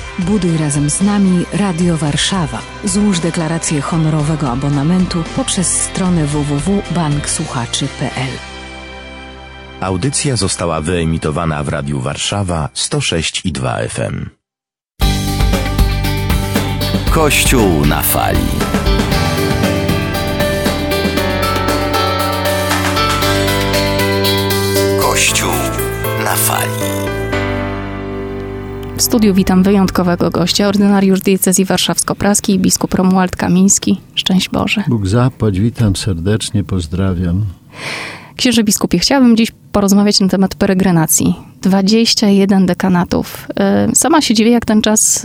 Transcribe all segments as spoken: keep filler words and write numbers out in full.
Buduj razem z nami Radio Warszawa. Złóż deklarację honorowego abonamentu poprzez stronę w w w kropka bank słuchaczy kropka p l. Audycja została wyemitowana w Radiu Warszawa sto sześć i dwa F M. Kościół na fali. Kościół na fali. W studiu witam wyjątkowego gościa, ordynariusz diecezji warszawsko-praskiej, biskup Romuald Kamiński. Szczęść Boże. Bóg zapłać, witam serdecznie, pozdrawiam. Księże biskupie, chciałabym dziś porozmawiać na temat peregrinacji. dwadzieścia jeden dekanatów. Sama się dziwię, jak ten czas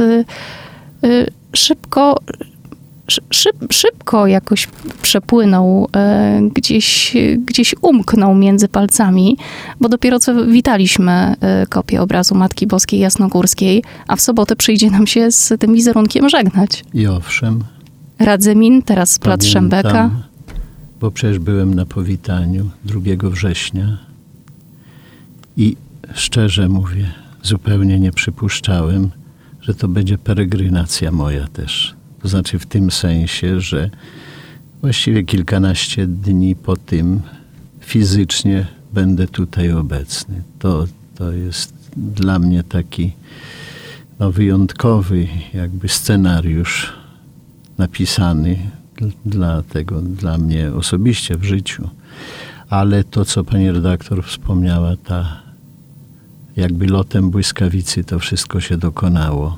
szybko, szyb, szybko jakoś przepłynął, gdzieś, gdzieś umknął między palcami, bo dopiero co witaliśmy kopię obrazu Matki Boskiej Jasnogórskiej, a w sobotę przyjdzie nam się z tym wizerunkiem żegnać. I owszem. Radzymin, teraz plac Szembeka. Bo przecież byłem na powitaniu drugiego września i szczerze mówię, zupełnie nie przypuszczałem, że to będzie peregrinacja moja też. To znaczy w tym sensie, że właściwie kilkanaście dni po tym fizycznie będę tutaj obecny. To, to jest dla mnie taki no, wyjątkowy jakby scenariusz napisany dla tego, dla mnie osobiście w życiu. Ale to, co pani redaktor wspomniała, ta jakby lotem błyskawicy to wszystko się dokonało.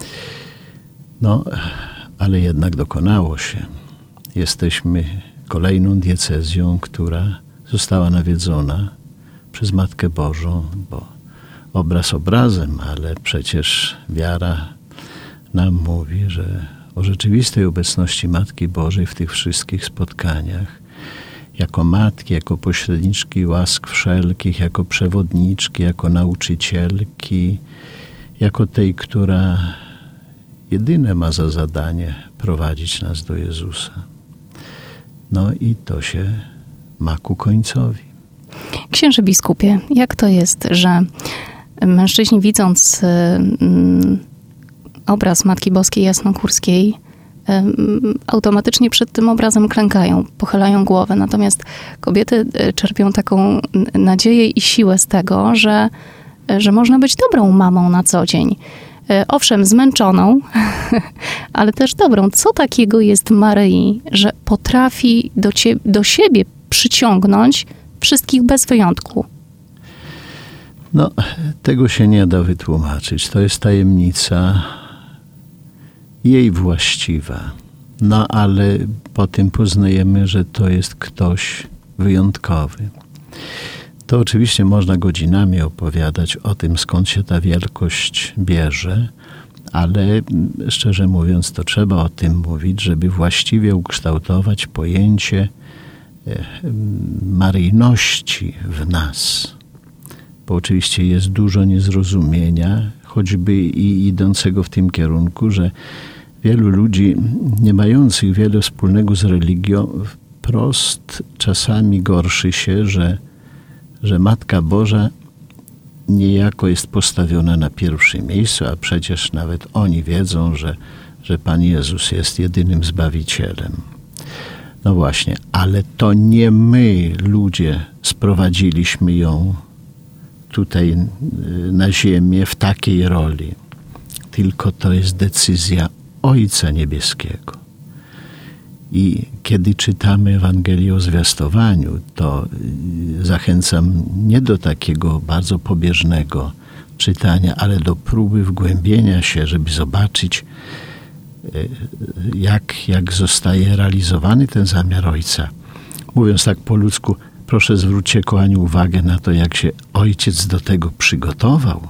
No, ale jednak dokonało się. Jesteśmy kolejną diecezją, która została nawiedzona przez Matkę Bożą, bo obraz obrazem, ale przecież wiara nam mówi, że o rzeczywistej obecności Matki Bożej w tych wszystkich spotkaniach, jako matki, jako pośredniczki łask wszelkich, jako przewodniczki, jako nauczycielki, jako tej, która jedyne ma za zadanie prowadzić nas do Jezusa. No i to się ma ku końcowi. Księże biskupie, jak to jest, że mężczyźni widząc mm, obraz Matki Boskiej Jasnogórskiej, automatycznie przed tym obrazem klękają, pochylają głowę. Natomiast kobiety czerpią taką nadzieję i siłę z tego, że, że można być dobrą mamą na co dzień. Owszem, zmęczoną, ale też dobrą. Co takiego jest Maryi, że potrafi do, cie, do siebie przyciągnąć wszystkich bez wyjątku? No, tego się nie da wytłumaczyć. To jest tajemnica jej właściwa. No, ale po tym poznajemy, że to jest ktoś wyjątkowy. To oczywiście można godzinami opowiadać o tym, skąd się ta wielkość bierze, ale szczerze mówiąc, to trzeba o tym mówić, żeby właściwie ukształtować pojęcie maryjności w nas. Bo oczywiście jest dużo niezrozumienia, choćby i idącego w tym kierunku, że wielu ludzi nie mających wiele wspólnego z religią wprost czasami gorszy się, że, że Matka Boża niejako jest postawiona na pierwszym miejscu, a przecież nawet oni wiedzą, że, że Pan Jezus jest jedynym Zbawicielem. No właśnie, ale to nie my, ludzie, sprowadziliśmy ją tutaj na ziemię w takiej roli, tylko to jest decyzja Ojca Niebieskiego. I kiedy czytamy Ewangelię o zwiastowaniu, to zachęcam nie do takiego bardzo pobieżnego czytania, ale do próby wgłębienia się, żeby zobaczyć, jak, jak zostaje realizowany ten zamiar Ojca. Mówiąc tak po ludzku, proszę zwróćcie, kochani, uwagę na to, jak się Ojciec do tego przygotował.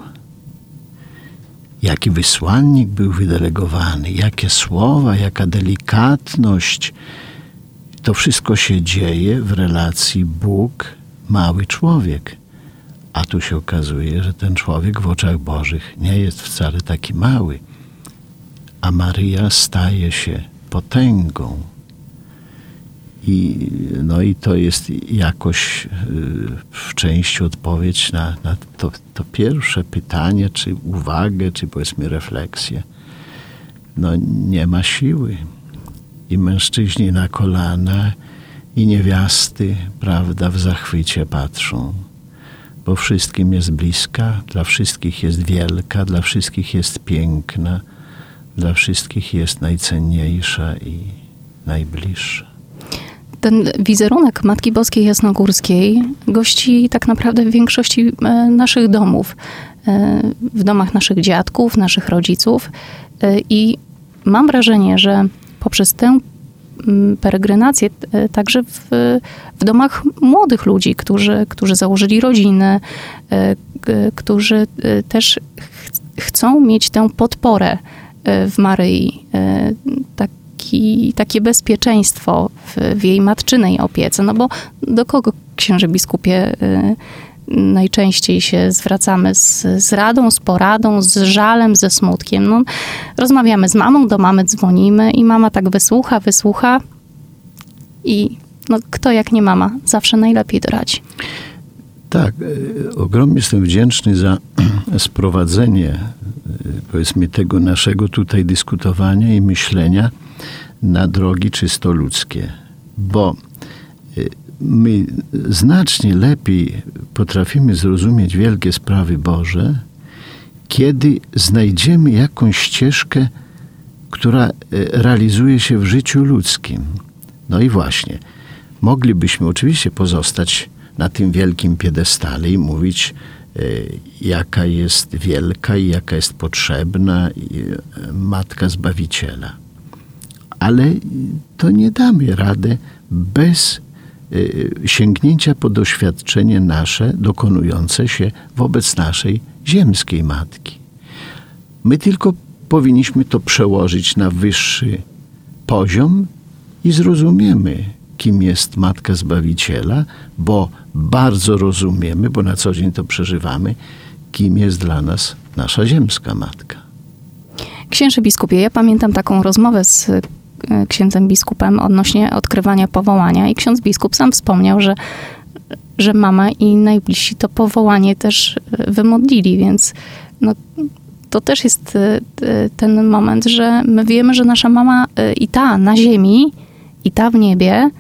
Jaki wysłannik był wydelegowany, jakie słowa, jaka delikatność. To wszystko się dzieje w relacji Bóg, mały człowiek. A tu się okazuje, że ten człowiek w oczach Bożych nie jest wcale taki mały. A Maryja staje się potęgą. I, no i to jest jakoś w części odpowiedź na, na to, to pierwsze pytanie, czy uwagę, czy powiedzmy refleksję. No nie ma siły. I mężczyźni na kolana, i niewiasty, prawda, w zachwycie patrzą. Bo wszystkim jest bliska, dla wszystkich jest wielka, dla wszystkich jest piękna, dla wszystkich jest najcenniejsza i najbliższa. Ten wizerunek Matki Boskiej Jasnogórskiej gości tak naprawdę w większości naszych domów. W domach naszych dziadków, naszych rodziców. I mam wrażenie, że poprzez tę peregrinację także w, w domach młodych ludzi, którzy, którzy założyli rodziny, którzy też ch- chcą mieć tę podporę w Maryi, taki, takie bezpieczeństwo w, w jej matczynej opiece. No bo do kogo, księże biskupie, najczęściej się zwracamy z, z radą, z poradą, z żalem, ze smutkiem? No, rozmawiamy z mamą, do mamy dzwonimy i mama tak wysłucha, wysłucha i no, kto jak nie mama zawsze najlepiej doradzi. Tak, ogromnie jestem wdzięczny za sprowadzenie, powiedzmy, tego naszego tutaj dyskutowania i myślenia na drogi czysto ludzkie, bo my znacznie lepiej potrafimy zrozumieć wielkie sprawy Boże, kiedy znajdziemy jakąś ścieżkę, która realizuje się w życiu ludzkim. No i właśnie, moglibyśmy oczywiście pozostać na tym wielkim piedestale i mówić, jaka jest wielka i jaka jest potrzebna Matka Zbawiciela. Ale to nie damy rady bez sięgnięcia po doświadczenie nasze, dokonujące się wobec naszej ziemskiej Matki. My tylko powinniśmy to przełożyć na wyższy poziom i zrozumiemy, kim jest Matka Zbawiciela, bo bardzo rozumiemy, bo na co dzień to przeżywamy, kim jest dla nas nasza ziemska Matka. Księże biskupie, ja pamiętam taką rozmowę z księdzem biskupem odnośnie odkrywania powołania i ksiądz biskup sam wspomniał, że, że mama i najbliżsi to powołanie też wymodlili, więc no, to też jest ten moment, że my wiemy, że nasza mama i ta na ziemi, i ta w niebie,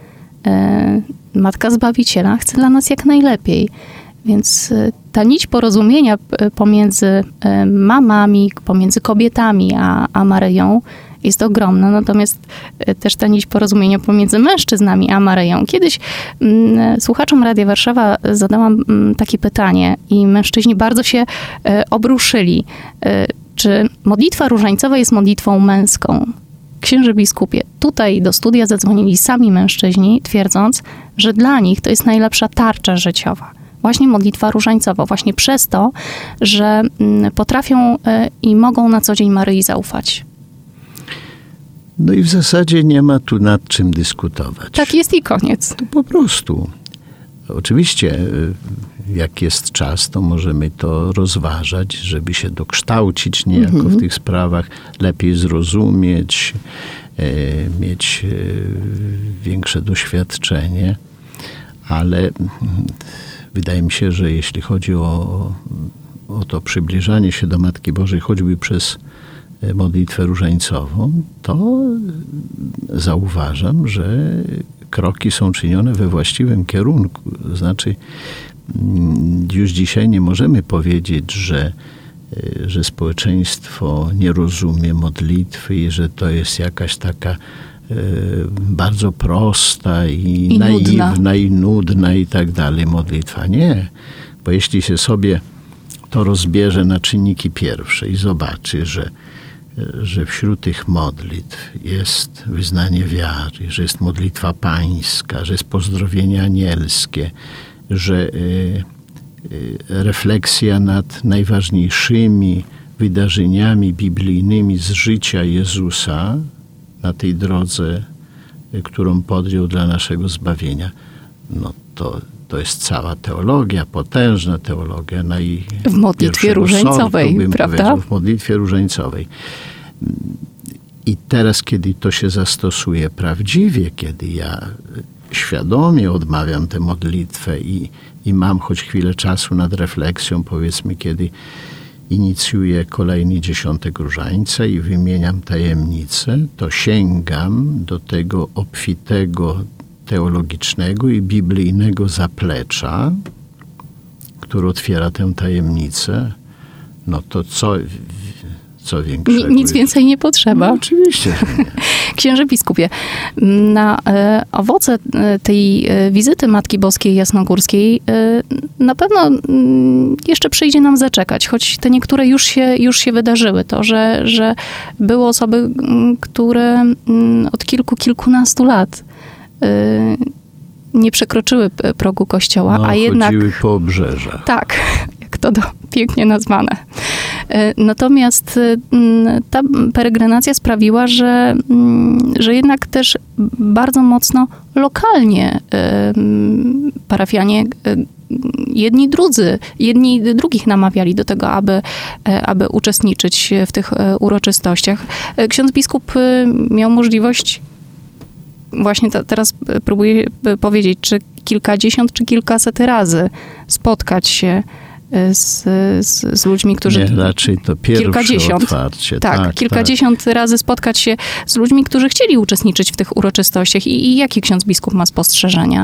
Matka Zbawiciela, chce dla nas jak najlepiej. Więc ta nić porozumienia pomiędzy mamami, pomiędzy kobietami a, a Maryją jest ogromna. Natomiast też ta nić porozumienia pomiędzy mężczyznami a Maryją. Kiedyś m, słuchaczom Radia Warszawa zadałam m, takie pytanie i mężczyźni bardzo się e, obruszyli. E, czy modlitwa różańcowa jest modlitwą męską? Księże biskupie, tutaj do studia zadzwonili sami mężczyźni, twierdząc, że dla nich to jest najlepsza tarcza życiowa. Właśnie modlitwa różańcowa, właśnie przez to, że potrafią i mogą na co dzień Maryi zaufać. No i w zasadzie nie ma tu nad czym dyskutować. Tak jest i koniec. To po prostu. Oczywiście, jak jest czas, to możemy to rozważać, żeby się dokształcić niejako mhm. w tych sprawach, lepiej zrozumieć, e, mieć e, większe doświadczenie, ale wydaje mi się, że jeśli chodzi o, o to przybliżanie się do Matki Bożej, choćby przez modlitwę różańcową, to zauważam, że kroki są czynione we właściwym kierunku. Znaczy, już dzisiaj nie możemy powiedzieć, że, że społeczeństwo nie rozumie modlitwy i że to jest jakaś taka bardzo prosta i, I naiwna nudna. i nudna i tak dalej modlitwa. Nie, bo jeśli się sobie to rozbierze na czynniki pierwsze i zobaczy, że, że wśród tych modlitw jest wyznanie wiary, że jest modlitwa pańska, że jest pozdrowienie anielskie, że y, y, refleksja nad najważniejszymi wydarzeniami biblijnymi z życia Jezusa na tej drodze, y, którą podjął dla naszego zbawienia, no to, to jest cała teologia, potężna teologia. Naj, w modlitwie różańcowej, sortu, prawda? W modlitwie różańcowej. I teraz, kiedy to się zastosuje prawdziwie, kiedy ja świadomie odmawiam tę modlitwę i, i mam choć chwilę czasu nad refleksją, powiedzmy, kiedy inicjuję kolejny dziesiątek różańca i wymieniam tajemnicę, to sięgam do tego obfitego teologicznego i biblijnego zaplecza, który otwiera tę tajemnicę. No to co, co większego? Nic jest? Więcej nie potrzeba. No, oczywiście. Księże biskupie, na e, owoce tej e, wizyty Matki Boskiej Jasnogórskiej e, na pewno m, jeszcze przyjdzie nam zaczekać, choć te niektóre już się, już się wydarzyły. To, że, że były osoby, m, które m, od kilku, kilkunastu lat e, nie przekroczyły progu kościoła, no, a jednak... chodziły po obrzeżach. Tak, jak to do, pięknie nazwane. Natomiast ta peregrinacja sprawiła, że, że jednak też bardzo mocno lokalnie parafianie, jedni drudzy, jedni drugich namawiali do tego, aby, aby uczestniczyć w tych uroczystościach. Ksiądz biskup miał możliwość, właśnie to, teraz próbuję powiedzieć, czy kilkadziesiąt, czy kilkaset razy spotkać się z, z, z ludźmi, którzy... Nie, raczej to pierwsze kilkadziesiąt, otwarcie. Tak, tak kilkadziesiąt tak. razy spotkać się z ludźmi, którzy chcieli uczestniczyć w tych uroczystościach. I, i jaki ksiądz biskup ma spostrzeżenia?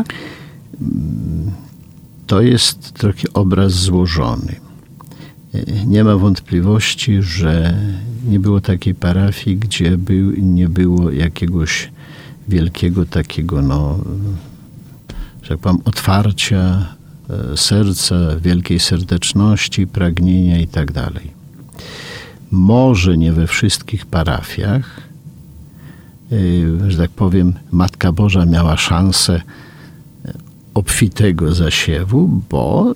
To jest trochę obraz złożony. Nie ma wątpliwości, że nie było takiej parafii, gdzie był, nie było jakiegoś wielkiego takiego, no, że tak powiem, otwarcia serca, wielkiej serdeczności, pragnienia i tak dalej. Może nie we wszystkich parafiach, że tak powiem, Matka Boża miała szansę obfitego zasiewu, bo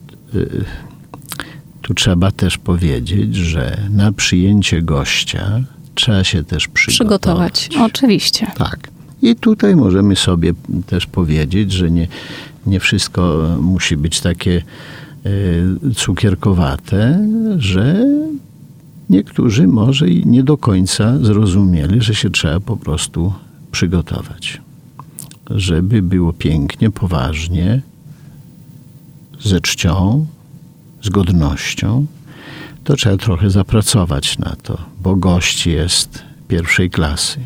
tu trzeba też powiedzieć, że na przyjęcie gościa trzeba się też przygotować. Przygotować, oczywiście. Tak. I tutaj możemy sobie też powiedzieć, że nie, nie wszystko musi być takie y, cukierkowate, że niektórzy może i nie do końca zrozumieli, że się trzeba po prostu przygotować. Żeby było pięknie, poważnie, ze czcią, z godnością, to trzeba trochę zapracować na to, bo gość jest pierwszej klasy.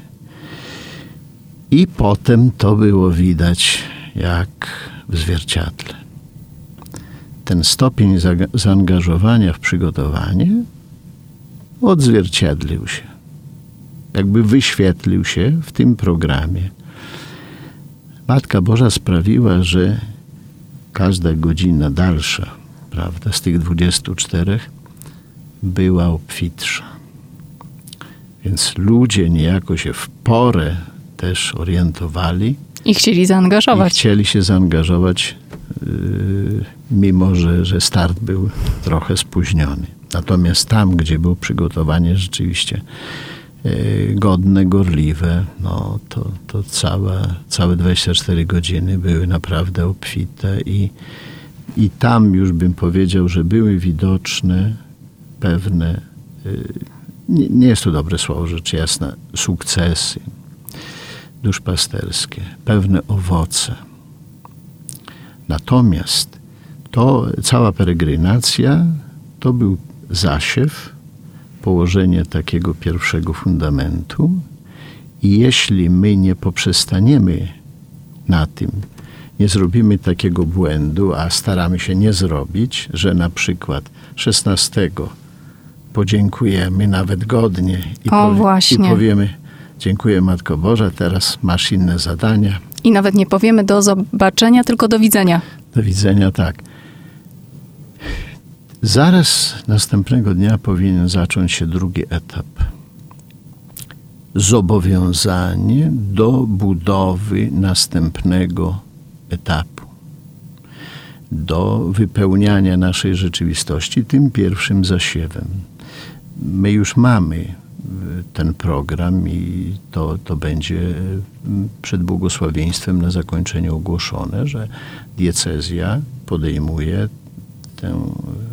I potem to było widać jak w zwierciadle. Ten stopień za- zaangażowania w przygotowanie odzwierciedlił się. Jakby wyświetlił się w tym programie. Matka Boża sprawiła, że każda godzina dalsza, prawda, z tych dwudziestu czterech była obfitsza. Więc ludzie niejako się w porę też orientowali. I chcieli zaangażować. I chcieli się zaangażować, yy, mimo że, że start był trochę spóźniony. Natomiast tam, gdzie było przygotowanie rzeczywiście yy, godne, gorliwe, no to, to całe, całe dwadzieścia cztery godziny były naprawdę obfite i, i tam już bym powiedział, że były widoczne pewne, yy, nie, nie jest to dobre słowo, rzecz jasna, sukcesy duszpasterskie, pewne owoce. Natomiast to cała peregrinacja to był zasiew, położenie takiego pierwszego fundamentu i jeśli my nie poprzestaniemy na tym, nie zrobimy takiego błędu, a staramy się nie zrobić, że na przykład szesnastego podziękujemy nawet godnie i, o, powie, właśnie. i powiemy: dziękuję Matko Boża, teraz masz inne zadania. I nawet nie powiemy do zobaczenia, tylko do widzenia. Do widzenia, tak. Zaraz następnego dnia powinien zacząć się drugi etap. Zobowiązanie do budowy następnego etapu. Do wypełniania naszej rzeczywistości tym pierwszym zasiewem. My już mamy ten program i to, to będzie przed błogosławieństwem na zakończenie ogłoszone, że diecezja podejmuje tę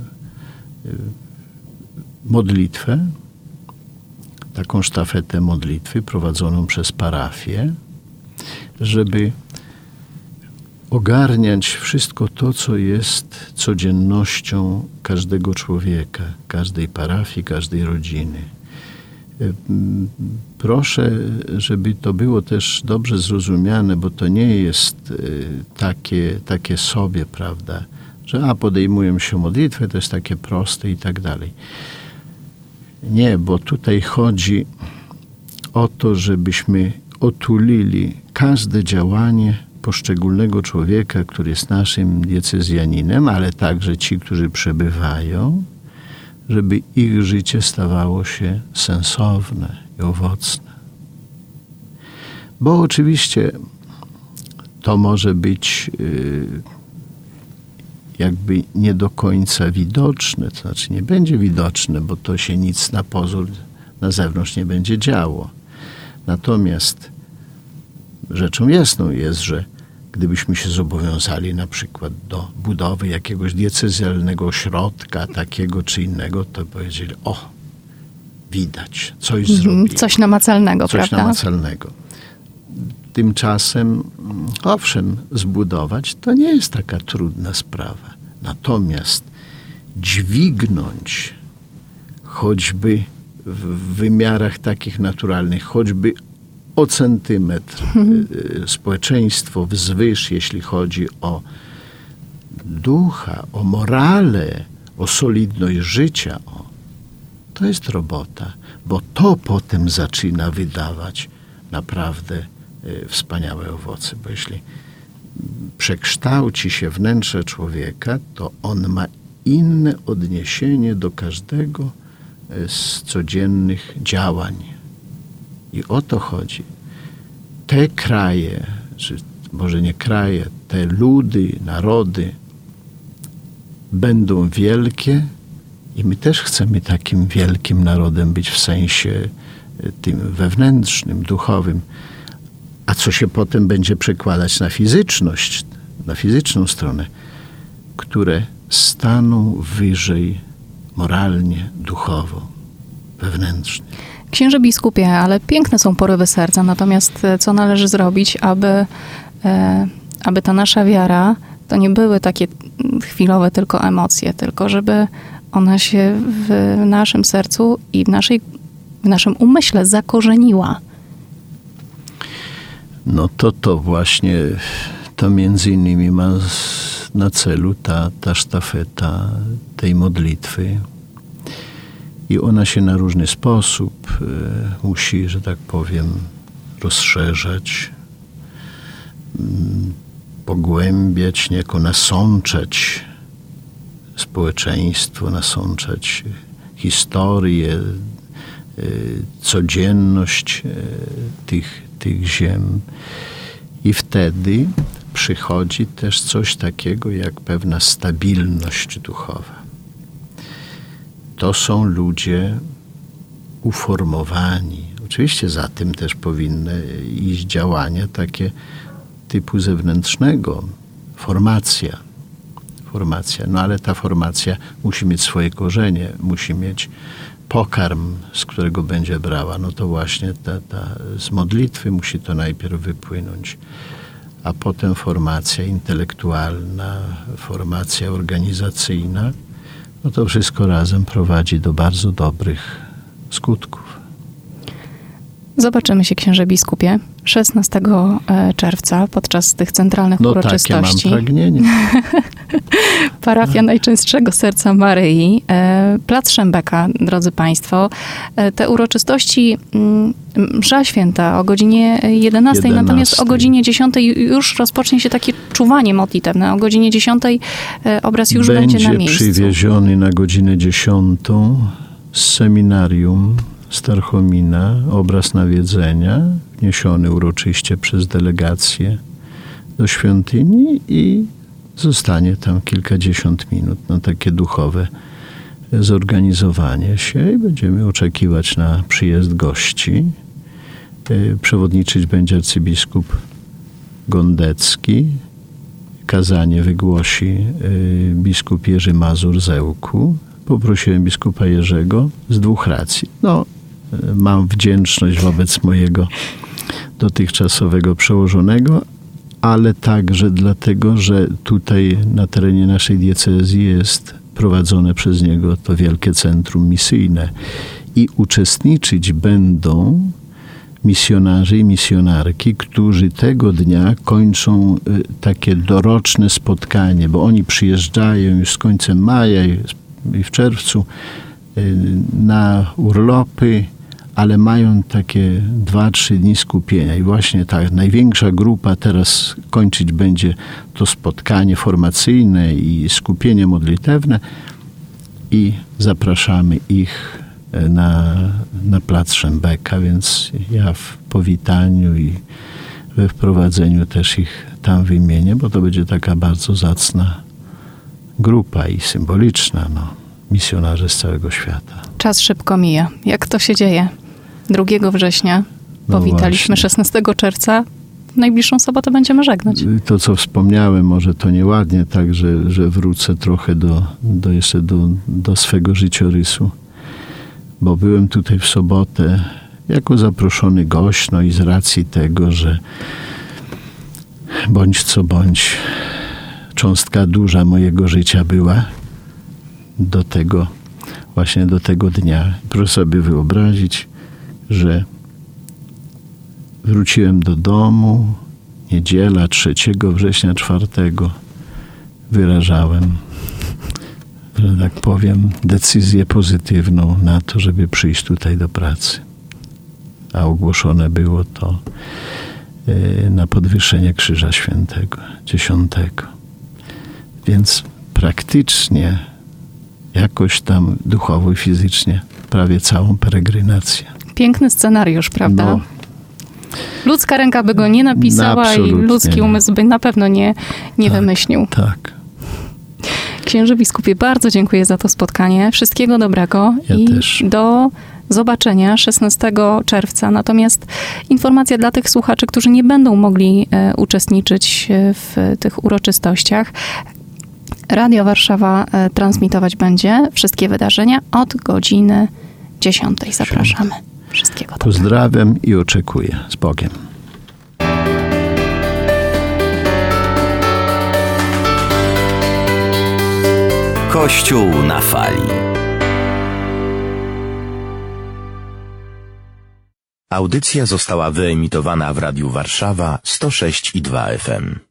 modlitwę, taką sztafetę modlitwy prowadzoną przez parafię, żeby ogarniać wszystko to, co jest codziennością każdego człowieka, każdej parafii, każdej rodziny. Proszę, żeby to było też dobrze zrozumiane, bo to nie jest takie, takie sobie, prawda, że a podejmuję się modlitwę, to jest takie proste i tak dalej. Nie, bo tutaj chodzi o to, żebyśmy otulili każde działanie poszczególnego człowieka, który jest naszym diecezjaninem, ale także ci, którzy przebywają, żeby ich życie stawało się sensowne i owocne. Bo oczywiście to może być yy, jakby nie do końca widoczne, to znaczy nie będzie widoczne, bo to się nic na pozór na zewnątrz nie będzie działo. Natomiast rzeczą jasną jest, że gdybyśmy się zobowiązali na przykład do budowy jakiegoś diecezjalnego ośrodka, takiego czy innego, to powiedzieli, o, widać, coś mhm, zrobili. Coś namacalnego, coś prawda? Coś namacalnego. Tymczasem, owszem, zbudować to nie jest taka trudna sprawa. Natomiast dźwignąć choćby w wymiarach takich naturalnych, choćby o centymetr hmm. społeczeństwo wzwyż, jeśli chodzi o ducha, o morale, o solidność życia, o, to jest robota, bo to potem zaczyna wydawać naprawdę wspaniałe owoce, bo jeśli przekształci się wnętrze człowieka, to on ma inne odniesienie do każdego z codziennych działań. I o to chodzi. Te kraje, czy może nie kraje, te ludy, narody będą wielkie i my też chcemy takim wielkim narodem być w sensie tym wewnętrznym, duchowym. A co się potem będzie przekładać na fizyczność, na fizyczną stronę, które staną wyżej moralnie, duchowo, wewnętrznie. Księże biskupie, ale piękne są porywy serca, natomiast co należy zrobić, aby, e, aby ta nasza wiara to nie były takie chwilowe tylko emocje, tylko żeby ona się w naszym sercu i w, naszej, w naszym umyśle zakorzeniła. No to to właśnie, to między innymi ma na celu ta, ta sztafeta tej modlitwy. I ona się na różny sposób y, musi, że tak powiem, rozszerzać, y, pogłębiać, niejako nasączać społeczeństwo, nasączać historię, y, codzienność y, tych, tych ziem. I wtedy przychodzi też coś takiego jak pewna stabilność duchowa. To są ludzie uformowani. Oczywiście za tym też powinny iść działania takie typu zewnętrznego. Formacja. Formacja. No ale ta formacja musi mieć swoje korzenie, musi mieć pokarm, z którego będzie brała. No to właśnie ta, ta, z modlitwy musi to najpierw wypłynąć. A potem formacja intelektualna, formacja organizacyjna. No to wszystko razem prowadzi do bardzo dobrych skutków. Zobaczymy się, księże biskupie, szesnastego czerwca podczas tych centralnych no uroczystości. No takie mam pragnienie. Parafia Najczęstszego Serca Maryi, Plac Szembeka, drodzy państwo. Te uroczystości, msza święta o godzinie jedenastej, natomiast o godzinie dziesiątej już rozpocznie się takie czuwanie modlitewne. O godzinie dziesiątej obraz już będzie, będzie na miejscu. Będzie przywieziony na godzinę dziesiątą z seminarium Starchomina obraz nawiedzenia, wniesiony uroczyście przez delegację do świątyni i zostanie tam kilkadziesiąt minut na takie duchowe zorganizowanie się i będziemy oczekiwać na przyjazd gości. Przewodniczyć będzie arcybiskup Gondecki. Kazanie wygłosi biskup Jerzy Mazur z Ełku. Poprosiłem biskupa Jerzego z dwóch racji. No, mam wdzięczność wobec mojego dotychczasowego przełożonego, ale także dlatego, że tutaj na terenie naszej diecezji jest prowadzone przez niego to wielkie centrum misyjne i uczestniczyć będą misjonarze i misjonarki, którzy tego dnia kończą takie doroczne spotkanie, bo oni przyjeżdżają już z końcem maja i w czerwcu na urlopy, ale mają takie dwa, trzy dni skupienia. I właśnie ta największa grupa teraz kończyć będzie to spotkanie formacyjne i skupienie modlitewne i zapraszamy ich na, na plac Szembeka, więc ja w powitaniu i we wprowadzeniu też ich tam wymienię, bo to będzie taka bardzo zacna grupa i symboliczna, no, misjonarze z całego świata. Czas szybko mija. Jak to się dzieje? drugiego września No powitaliśmy, właśnie. szesnastego czerwca. W najbliższą sobotę będziemy żegnać. To, co wspomniałem, może to nieładnie, tak, że, że wrócę trochę do, do jeszcze do, do swego życiorysu, bo byłem tutaj w sobotę jako zaproszony gość, no i z racji tego, że bądź co bądź cząstka duża mojego życia była do tego, właśnie do tego dnia. Proszę sobie wyobrazić, że wróciłem do domu, niedziela trzeciego września, czwartego wyrażałem, że tak powiem, decyzję pozytywną na to, żeby przyjść tutaj do pracy. A ogłoszone było to na podwyższenie Krzyża Świętego, dziesiątego. Więc praktycznie jakoś tam duchowo i fizycznie prawie całą peregrinację. Piękny scenariusz, prawda? No, Ludzka ręka by go nie napisała i absolutnie ludzki nie. umysł by na pewno nie, nie Tak. wymyślił. tak. Księże biskupie, bardzo dziękuję za to spotkanie. Wszystkiego dobrego Ja i też. do zobaczenia szesnastego czerwca. Natomiast informacja dla tych słuchaczy, którzy nie będą mogli e, uczestniczyć w tych uroczystościach. Radio Warszawa e, transmitować będzie wszystkie wydarzenia od godziny dziesiątej. Zapraszamy. Wszystkiego dobrego. Pozdrawiam i oczekuję. Z Bogiem. Kościół na fali. Audycja została wyemitowana w Radiu Warszawa sto sześć i dwa F M.